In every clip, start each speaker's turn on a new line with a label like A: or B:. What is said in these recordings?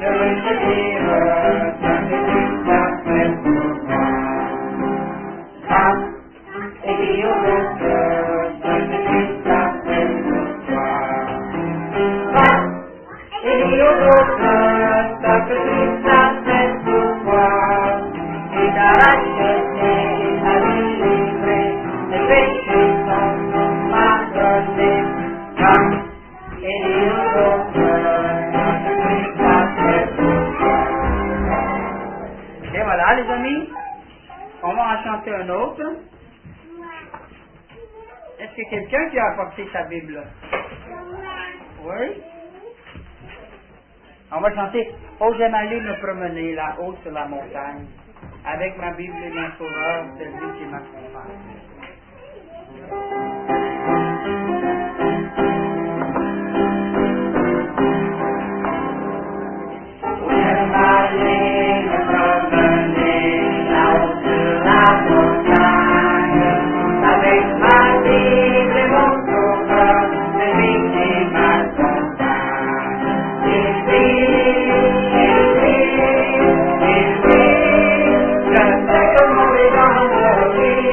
A: Quelqu'un qui a apporté sa Bible? Oui? On va chanter « Oh, j'aime aller me promener là-haut sur la montagne, avec ma Bible et mon sauveur, celui qui m'accompagne. » Oh, j'aime aller me promener là-haut sur la montagne, avec ma Bible et mon sauveur, celui qui m'accompagne. Il je sais que mon évangile,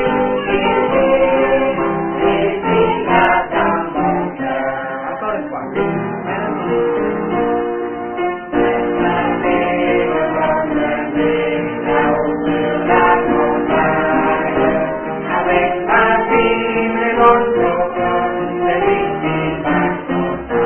A: il là dans mon cœur. Encore une fois. Là-haut sur la montagne, avec ma Bible et mon sauveur, celui qui m'accompagne.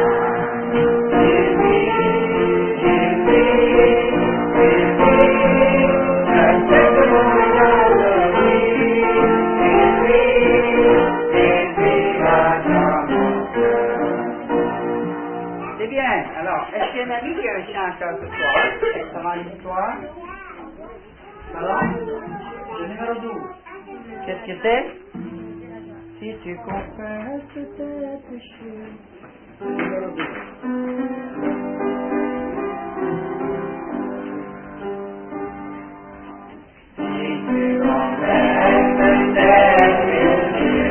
A: C'est bien. Alors, est-ce qu'il y a un ami qui a un chant encore ce soir? Comment l'histoire? Alors, le numéro 12. Qu'est-ce que c'est? Si tu confesses tes péchés. Le numéro 12. Si tu confesses tes péchés.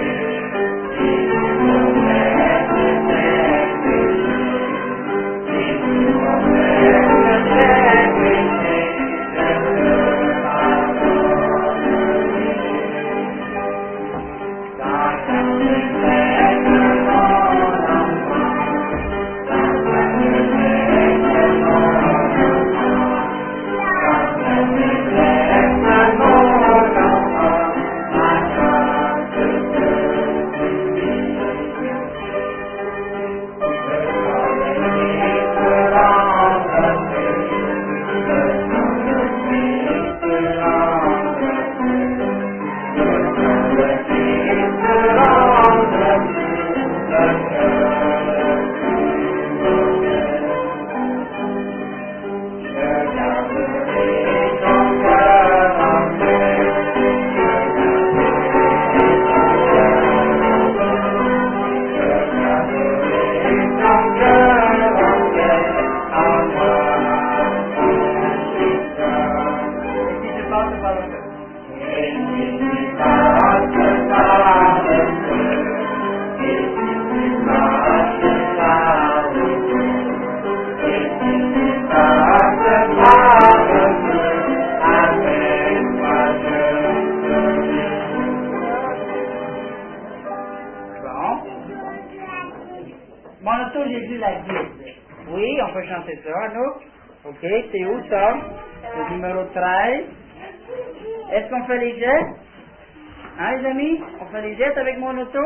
A: Ok, c'est où ça? Le numéro 13. Est-ce qu'on fait les jets? Hein les amis? On fait les jets avec mon auto?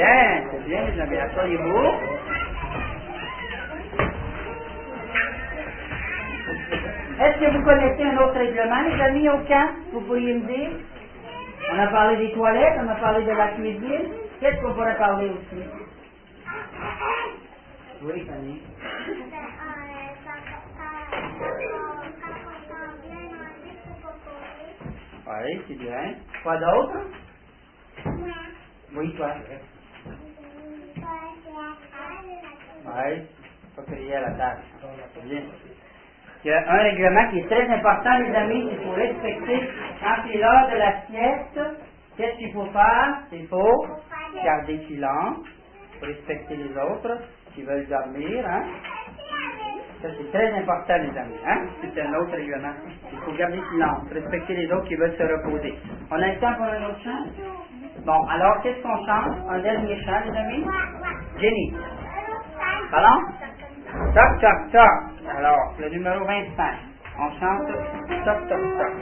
A: c'est bien, les amis. Asseyez-vous. Est-ce que vous connaissez un autre règlement, les amis, au camp? Vous pourriez me dire? On a parlé des toilettes, on a parlé de la cuisine. Qu'est-ce qu'on pourrait parler aussi? Oui, Fanny. Oui, c'est bien. Quoi d'autre? Oui, toi. Oui, pas crier à la table. C'est bien. Il y a un règlement qui est très important, les amis, qu'il faut respecter. Quand c'est l'heure de la sieste, qu'est-ce qu'il faut faire? Il faut garder silence, respecter les autres qui veulent dormir. Hein? Ça, c'est très important, les amis. Hein? C'est un autre règlement. Il faut garder silence, respecter les autres qui veulent se reposer. On a le temps pour un autre chant? Bon, alors, qu'est-ce qu'on chante? Un dernier chant, les amis? Jenny. Pardon? Toc, toc, toc. Alors, le numéro 25. On chante toc, toc, toc.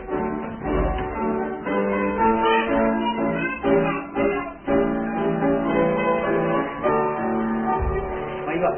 A: On y va.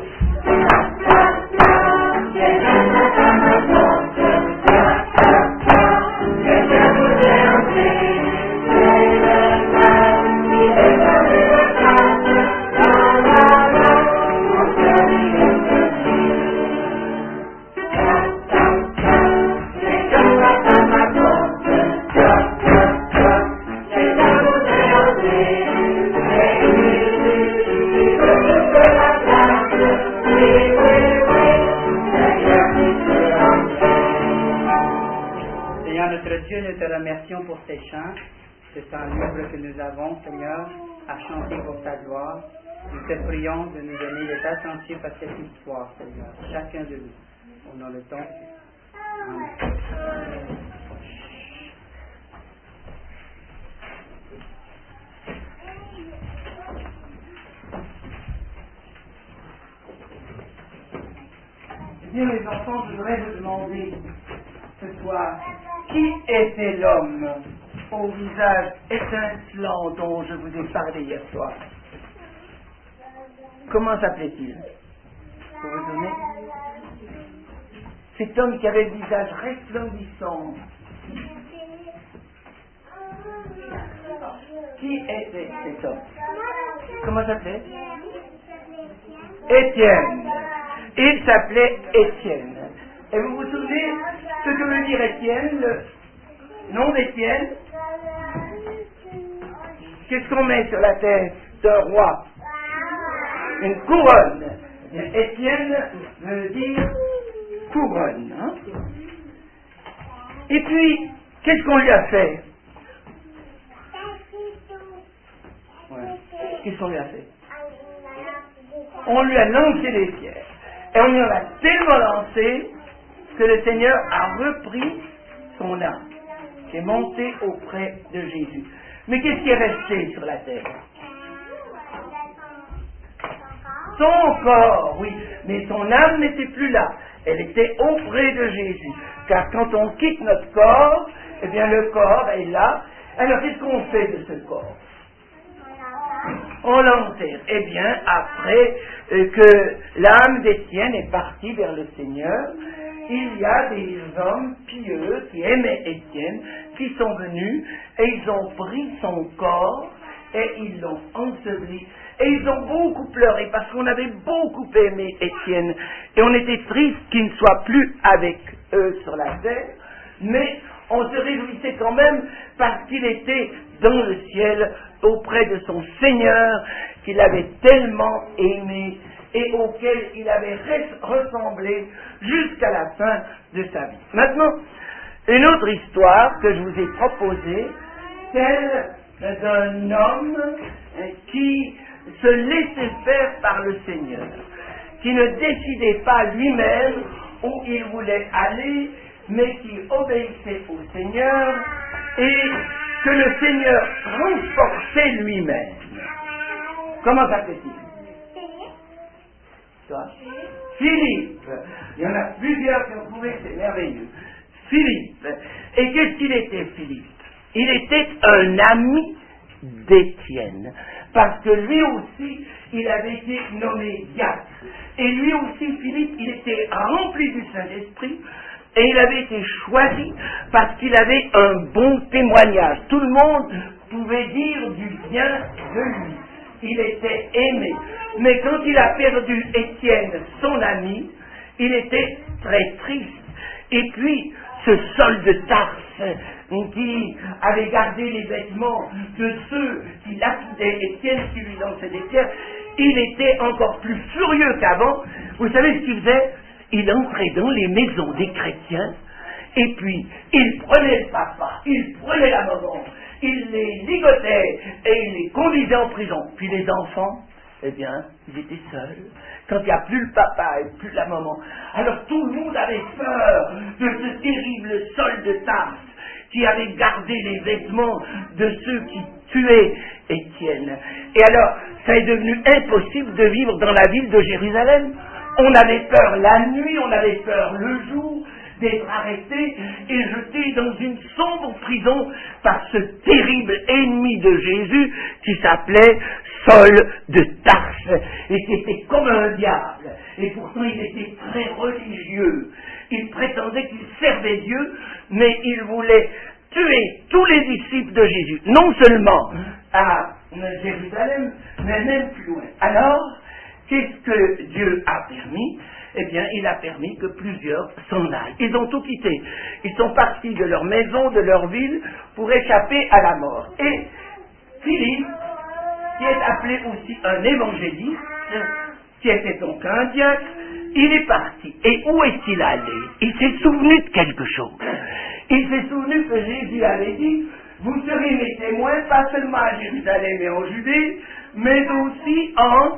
A: Nous te remercions pour ces chants, ce temps libre que nous avons, Seigneur, à chanter pour ta gloire. Nous te prions de nous donner d'être attentifs à cette histoire, Seigneur, chacun de nous, au nom de ton Fils. Amen. Bien, mes enfants, je voudrais vous demander ce soir, qui était l'homme au visage étincelant dont je vous ai parlé hier soir? Comment s'appelait-il? Pour vous donner? Cet homme qui avait le visage resplendissant. Qui était cet homme? Comment s'appelait? Étienne. Il s'appelait Étienne. Et vous vous souvenez ce que veut dire Étienne, le nom d'Étienne? Qu'est-ce qu'on met sur la tête d'un roi? Une couronne. Étienne veut dire couronne. Hein? Et puis, qu'est-ce qu'on lui a fait? Ouais. Qu'est-ce qu'on lui a fait? On lui a lancé des pierres. Et on lui en a tellement lancé que le Seigneur a repris son âme, qui est monté auprès de Jésus. Mais qu'est-ce qui est resté sur la terre? Son corps, oui, mais son âme n'était plus là. Elle était auprès de Jésus. Car quand on quitte notre corps, eh bien le corps est là. Alors qu'est-ce qu'on fait de ce corps? On l'enterre. Eh bien, après que l'âme d'Étienne est partie vers le Seigneur, il y a des hommes pieux qui aimaient Étienne, qui sont venus et ils ont pris son corps et ils l'ont enseveli. Et ils ont beaucoup pleuré parce qu'on avait beaucoup aimé Étienne. Et on était triste qu'il ne soit plus avec eux sur la terre, mais on se réjouissait quand même parce qu'il était dans le ciel auprès de son Seigneur qu'il avait tellement aimé et auquel il avait ressemblé jusqu'à la fin de sa vie. Maintenant, une autre histoire que je vous ai proposée, celle d'un homme qui se laissait faire par le Seigneur, qui ne décidait pas lui-même où il voulait aller, mais qui obéissait au Seigneur et que le Seigneur transportait lui-même. Comment s'appelle-t-il? Toi? Philippe. Il y en a plusieurs qui ont trouvé, c'est merveilleux. Philippe. Et qu'est-ce qu'il était, Philippe? Il était un ami d'Étienne.
B: parce que lui aussi, il avait été nommé diacre. Et lui aussi, Philippe, il était rempli du Saint-Esprit, et il avait été choisi parce qu'il avait un bon témoignage. Tout le monde pouvait dire du bien de lui. Il était aimé. Mais quand il a perdu Étienne, son ami, il était très triste. Et puis, ce Saul de Tarse, qui avait gardé les vêtements de ceux qui lapidaient Étienne, qui lui lançaient des pierres, il était encore plus furieux qu'avant. Vous savez ce qu'il faisait? Il entrait dans les maisons des chrétiens, et puis il prenait le papa, il prenait la maman, il les ligotait, et il les conduisait en prison. Puis les enfants, eh bien, ils étaient seuls. Quand il n'y a plus le papa et plus la maman. Alors tout le monde avait peur de ce terrible Saul de Tarse qui avait gardé les vêtements de ceux qui tuaient Étienne. Et alors, ça est devenu impossible de vivre dans la ville de Jérusalem. On avait peur la nuit, on avait peur le jour d'être arrêté et jeté dans une sombre prison par ce terrible ennemi de Jésus qui s'appelait Saul de Tarse et qui était comme un diable. Et pourtant il était très religieux. Il prétendait qu'il servait Dieu, mais il voulait tuer tous les disciples de Jésus, non seulement à Jérusalem, mais même plus loin. Alors, qu'est-ce que Dieu a permis? Eh bien, il a permis que plusieurs s'en aillent. Ils ont tout quitté. Ils sont partis de leur maison, de leur ville, pour échapper à la mort. Et Philippe, qui est appelé aussi un évangéliste, qui était donc un diacre, il est parti. Et où est-il allé? Il s'est souvenu de quelque chose. Il s'est souvenu que Jésus avait dit, vous serez mes témoins, pas seulement à Jérusalem et en Judée, mais aussi en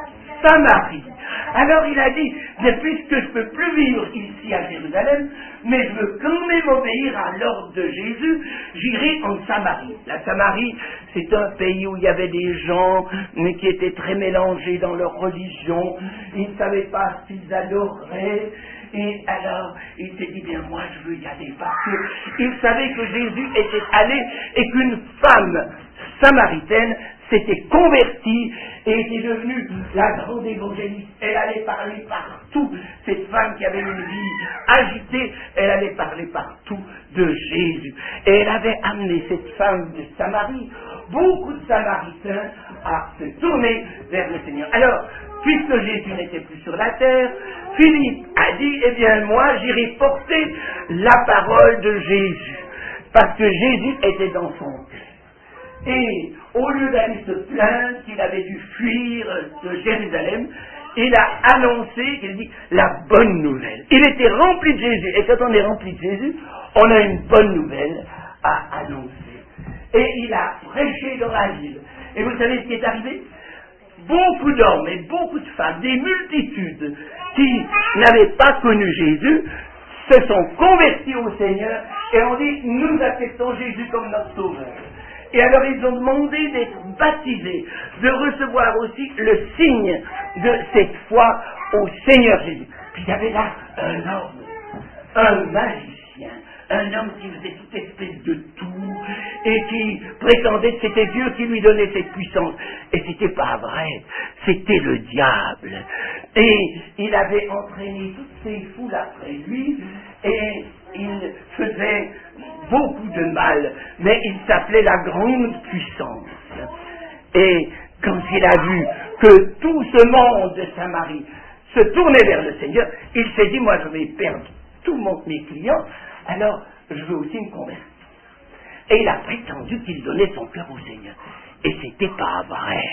B: Samarie. Alors il a dit, mais puisque je ne peux plus vivre ici à Jérusalem, mais je veux quand même obéir à l'ordre de Jésus, j'irai en Samarie. La Samarie, c'est un pays où il y avait des gens mais qui étaient très mélangés dans leur religion, ils ne savaient pas ce qu'ils adoraient, et alors il s'est dit, bien moi je veux y aller, parce qu'il savait que Jésus était allé et qu'une femme samaritaine s'était convertie et était devenue la grande évangéliste. Elle allait parler partout. Cette femme qui avait une vie agitée, elle allait parler partout de Jésus. Et elle avait amené cette femme de Samarie, beaucoup de Samaritains, à se tourner vers le Seigneur. Alors, puisque Jésus n'était plus sur la terre, Philippe a dit, eh bien moi j'irai porter la parole de Jésus. Parce que Jésus était dans son cœur. Et au lieu d'aller se plaindre qu'il avait dû fuir de Jérusalem, il a annoncé, il dit, la bonne nouvelle. Il était rempli de Jésus. Et quand on est rempli de Jésus, on a une bonne nouvelle à annoncer. Et il a prêché dans la ville. Et vous savez ce qui est arrivé? Beaucoup d'hommes et beaucoup de femmes, des multitudes qui n'avaient pas connu Jésus, se sont convertis au Seigneur et ont dit, nous acceptons Jésus comme notre sauveur. Et alors ils ont demandé d'être baptisés, de recevoir aussi le signe de cette foi au Seigneur Jésus. Puis il y avait là un homme, un magicien, un homme qui faisait toute espèce de tout et qui prétendait que c'était Dieu qui lui donnait cette puissance. Et c'était pas vrai, c'était le diable. Et il avait entraîné toutes ces foules après lui et il faisait beaucoup de mal, mais il s'appelait la grande puissance. Et quand il a vu que tout ce monde de Samarie se tournait vers le Seigneur, il s'est dit, moi je vais perdre tous mes clients, alors je veux aussi me convertir. Et il a prétendu qu'il donnait son cœur au Seigneur. Et c'était pas vrai.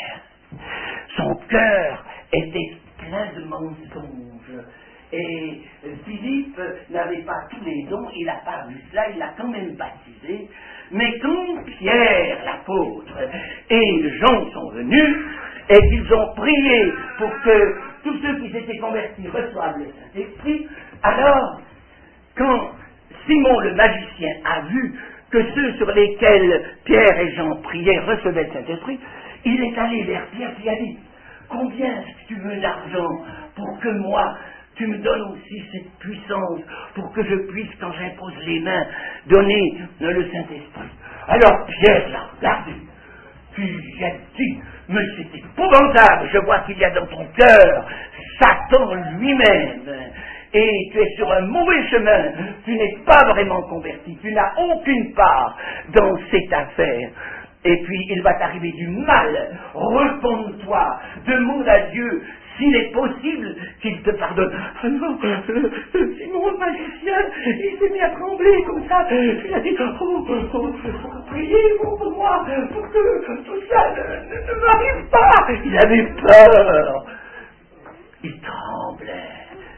B: Son cœur était plein de mensonges. Et Philippe n'avait pas tous les dons, il n'a pas vu cela, il l'a quand même baptisé. Mais quand Pierre, l'apôtre, et Jean sont venus, et qu'ils ont prié pour que tous ceux qui s'étaient convertis reçoivent le Saint-Esprit, alors, quand Simon le magicien a vu que ceux sur lesquels Pierre et Jean priaient recevaient le Saint-Esprit, il est allé vers Pierre et a dit, combien est-ce que tu veux d'argent pour que moi, tu me donnes aussi cette puissance pour que je puisse, quand j'impose les mains, donner le Saint-Esprit. Alors Pierre l'a regardé, puis il a dit, mais c'est épouvantable, je vois qu'il y a dans ton cœur Satan lui-même, et tu es sur un mauvais chemin, tu n'es pas vraiment converti, tu n'as aucune part dans cette affaire. Et puis il va t'arriver du mal, repens-toi, demande à Dieu s'il est possible qu'il te pardonne. Ah non, Simon le magicien, il s'est mis à trembler comme ça, il a dit, priez pour moi, pour que tout ça ne m'arrive pas. Il avait peur, il tremblait.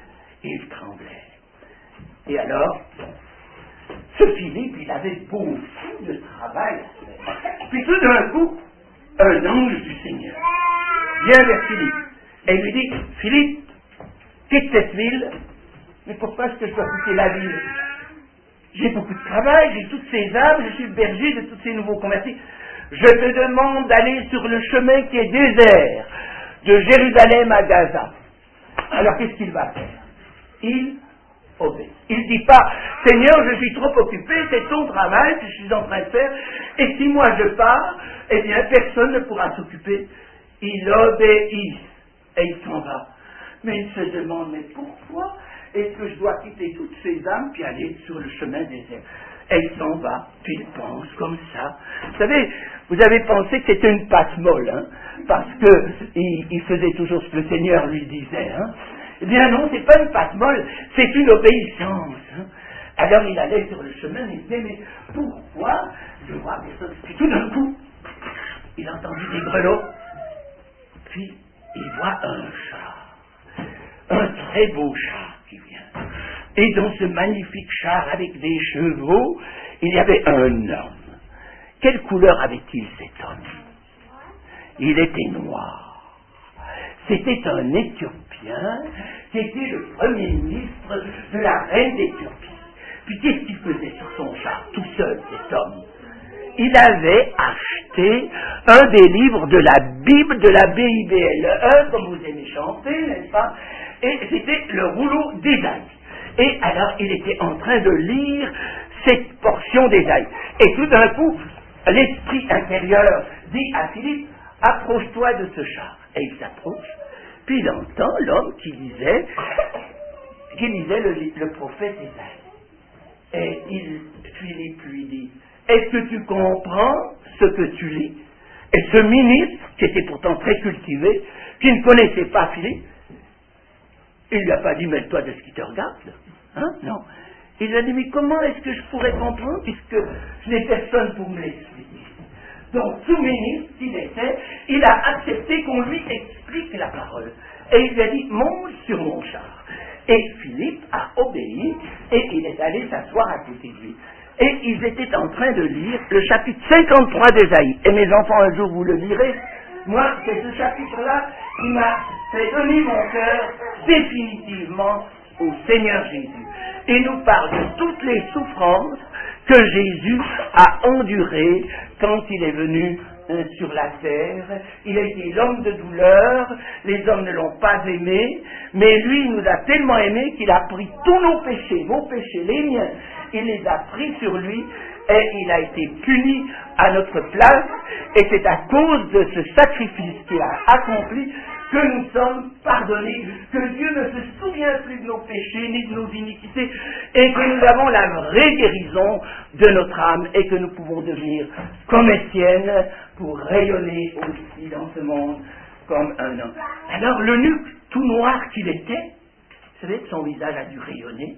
B: Et alors, ce Philippe, il avait beaucoup de travail à faire. Puis tout d'un coup, un ange du Seigneur vient vers Philippe et lui dit, Philippe, quitte cette ville. Mais pourquoi est-ce que je dois quitter la ville? J'ai beaucoup de travail, j'ai toutes ces âmes, je suis le berger de tous ces nouveaux convertis. Je te demande d'aller sur le chemin qui est désert, de Jérusalem à Gaza. Alors qu'est-ce qu'il va faire? Il obéit. Il ne dit pas, Seigneur, je suis trop occupé, c'est ton travail que je suis en train de faire, et si moi je pars, eh bien personne ne pourra s'occuper. Il obéit, et il s'en va. Mais il se demande, mais pourquoi est-ce que je dois quitter toutes ces âmes puis aller sur le chemin désert? Et il s'en va, puis il pense comme ça. Vous savez, vous avez pensé que c'était une passe molle, hein, parce qu'il faisait toujours ce que le Seigneur lui disait, hein. Eh bien non, c'est pas une passe molle, c'est une obéissance. Hein. Alors il allait sur le chemin et il disait, mais pourquoi je vois personne? Puis tout d'un coup, il a entendu des grelots, puis il voit un char, un très beau char qui vient. Et dans ce magnifique char avec des chevaux, il y avait un homme. Quelle couleur avait-il cet homme? Il était noir. C'était un Éthiopien qui était le premier ministre de la reine d'Éthiopie. Puis qu'est-ce qu'il faisait sur son char, tout seul, cet homme? Il avait acheté un des livres de la Bible, de la BIBLE, comme vous aimez chanter, n'est-ce pas? Et c'était le rouleau d'Ésaïe. Et alors, il était en train de lire cette portion d'Ésaïe. Et tout d'un coup, l'esprit intérieur dit à Philippe, approche-toi de ce char. Et il s'approche, puis il entend l'homme qui lisait le prophète Ésaïe. Et Philippe lui dit, est-ce que tu comprends ce que tu lis? Et ce ministre, qui était pourtant très cultivé, qui ne connaissait pas Philippe, il ne lui a pas dit, mêle-toi de ce qui te regarde. Hein? Non. Il lui a dit, mais comment est-ce que je pourrais comprendre, puisque je n'ai personne pour me l'expliquer? Donc, tout ministre qu'il était, il a accepté qu'on lui explique la parole. Et il lui a dit, monte sur mon char. Et Philippe a obéi, et il est allé s'asseoir à côté de lui. Et ils étaient en train de lire le chapitre 53 d'Ésaïe. Et mes enfants, un jour, vous le lirez. Moi, c'est ce chapitre-là qui m'a fait donner mon cœur définitivement au Seigneur Jésus. Il nous parle de toutes les souffrances que Jésus a endurées quand il est venu sur la terre. Il a été l'homme de douleur, les hommes ne l'ont pas aimé, mais lui, il nous a tellement aimés qu'il a pris tous nos péchés, vos péchés, les miens, il les a pris sur lui et il a été puni à notre place, et c'est à cause de ce sacrifice qu'il a accompli que nous sommes pardonnés, que Dieu ne se souvient plus de nos péchés ni de nos iniquités, et que nous avons la vraie guérison de notre âme, et que nous pouvons devenir comme Étienne pour rayonner aussi dans ce monde comme un homme. Alors l'eunuque, tout noir qu'il était, vous savez que son visage a dû rayonner.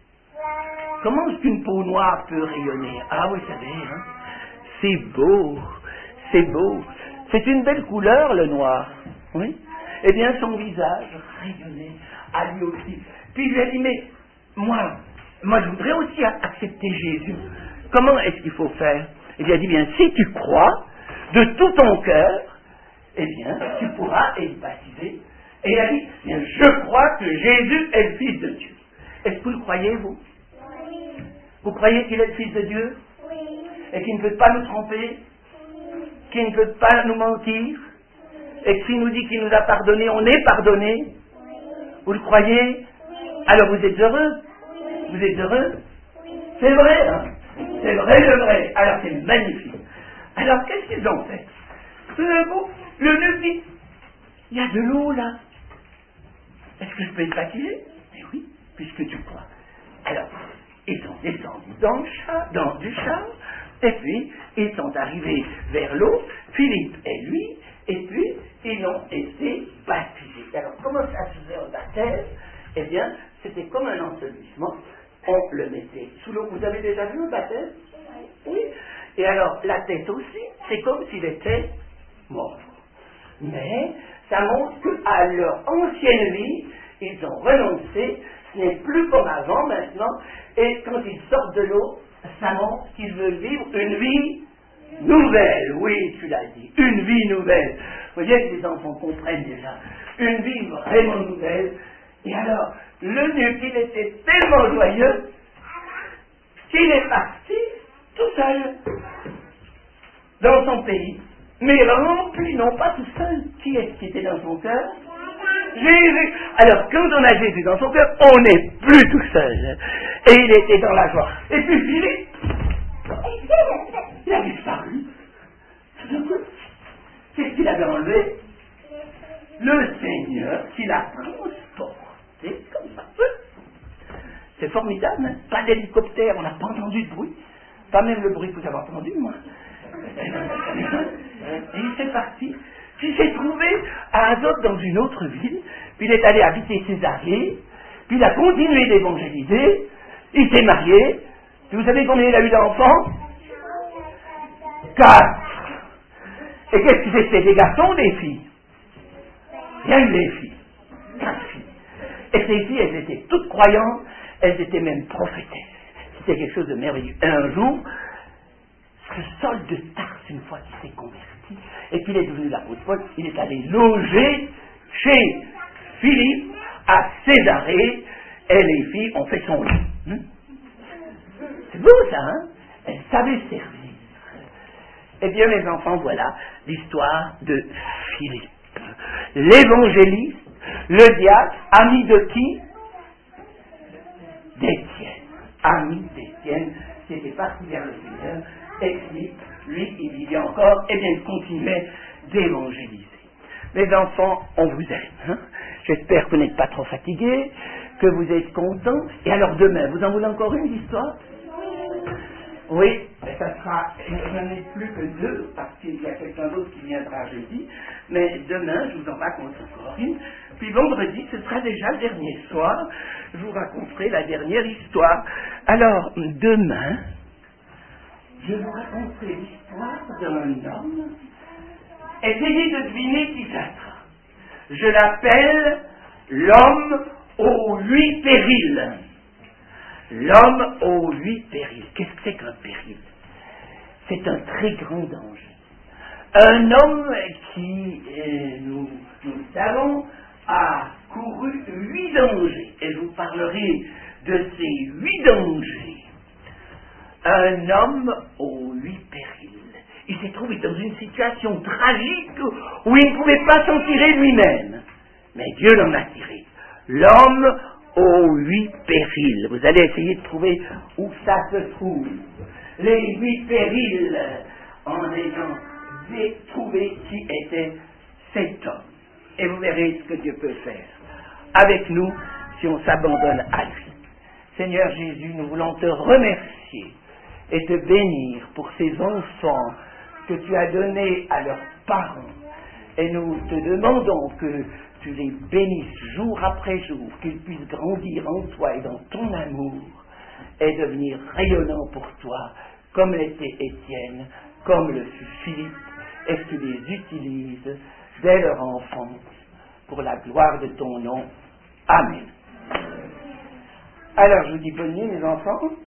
B: Comment est-ce qu'une peau noire peut rayonner? Ah oui, vous savez, hein? C'est beau, c'est beau. C'est une belle couleur, le noir. Oui. Eh bien, son visage rayonnait à lui aussi. Puis il lui a dit, mais moi je voudrais aussi accepter Jésus. Comment est-ce qu'il faut faire? Il lui a dit, bien, si tu crois de tout ton cœur, eh bien, tu pourras être baptisé. Et il a dit, bien, je crois que Jésus est le Fils de Dieu. Est-ce que vous le croyez, vous?
C: Oui.
B: Vous croyez qu'il est le Fils de Dieu?
C: Oui.
B: Et qu'il ne peut pas nous tromper? Qu'il ne peut pas nous mentir? Et que s'il nous dit qu'il nous a pardonné, on est pardonné?
C: Oui.
B: Vous le croyez? Alors vous êtes heureux? Vous êtes heureux? C'est vrai, hein? C'est vrai de vrai. Alors c'est magnifique. Alors qu'est-ce qu'ils ont fait? Tout d'un coup, L'eunuque dit, il y a de l'eau là. Est-ce que je peux être baptisé? Mais oui, puisque tu crois. Alors, ils sont descendus du char, et puis ils sont arrivés vers l'eau, Philippe et lui, et puis ils ont été baptisés. Alors, comment ça se faisait au baptême? Eh bien, c'était comme un ensevelissement. On le mettait sous l'eau. Vous avez déjà vu le baptême? Oui. Et alors, la tête aussi, c'est comme s'il était mort. Mais ça montre qu'à leur ancienne vie, ils ont renoncé. Ce n'est plus comme avant maintenant. Et quand ils sortent de l'eau, ça montre qu'ils veulent vivre une vie nouvelle. Oui, tu l'as dit, une vie nouvelle. Vous voyez que les enfants comprennent déjà. Une vie vraiment nouvelle. Et alors, l'eunuque, il était tellement joyeux qu'il est parti tout seul dans son pays, mais rempli, non pas tout seul. Qui est-ce qui était dans son cœur? Jésus. Alors, quand on a Jésus dans son cœur, on n'est plus tout seul. Et il était dans la joie. Et puis Philippe, il a disparu. Tout d'un coup, qu'est-ce qu'il avait enlevé? Le Seigneur qui l'a transporté comme ça. C'est formidable, hein? Pas d'hélicoptère, on n'a pas entendu de bruit. Pas même le bruit que vous avez entendu, moi. Et il s'est parti. Puis il s'est trouvé à Azote dans une autre ville. Puis il est allé habiter Césarée. Puis il a continué d'évangéliser. Il s'est marié. Puis vous savez combien il a eu d'enfants? 4. Et qu'est-ce qu'ils étaient? Des garçons ou des filles? Rien que des filles. 4 filles. Et ces filles, elles étaient toutes croyantes. Elles étaient même prophétesses. C'était quelque chose de merveilleux. Et un jour, ce Saul de Tarse, une fois qu'il s'est converti, et qu'il est devenu l'apôtre Paul, il est allé loger chez Philippe à Césarée, et les filles ont fait son lit. C'est beau ça, hein? Elles savaient servir. Eh bien, mes enfants, voilà l'histoire de Philippe. L'évangéliste, le diacre, ami de qui? D'Étienne. Ami d'Étienne, qui était parti vers le Seigneur, et Philippe, lui, il vivait encore, et bien il continuait d'évangéliser. Mes enfants, on vous aime. Hein? J'espère que vous n'êtes pas trop fatigués, que vous êtes contents. Et alors demain, vous en voulez encore une histoire? Oui, ça sera, je n'en ai plus que 2, parce qu'il y a quelqu'un d'autre qui viendra jeudi, mais demain, je vous en raconte encore une, puis vendredi, ce sera déjà le dernier soir, je vous raconterai la dernière histoire. Alors, demain, je vous raconterai l'histoire d'un homme. Essayez de deviner qui ça sera. Je l'appelle l'homme aux 8 périls. L'homme aux 8 périls. Qu'est-ce que c'est qu'un péril? C'est un très grand danger. Un homme qui, nous savons, a couru 8 dangers. Et je vous parlerai de ces 8 dangers. Un homme aux 8 périls. Il s'est trouvé dans une situation tragique où il ne pouvait pas s'en tirer lui-même. Mais Dieu l'en a tiré. L'homme aux 8 périls. Vous allez essayer de trouver où ça se trouve. Les 8 périls, en ayant trouvé qui était cet homme. Et vous verrez ce que Dieu peut faire avec nous si on s'abandonne à lui. Seigneur Jésus, nous voulons te remercier et te bénir pour ces enfants que tu as donnés à leurs parents. Et nous te demandons que tu les bénisses jour après jour, qu'ils puissent grandir en toi et dans ton amour et devenir rayonnants pour toi, comme l'était Étienne, comme le fut Philippe, et que tu les utilises dès leur enfance pour la gloire de ton nom. Amen. Alors je vous dis bonne nuit mes enfants.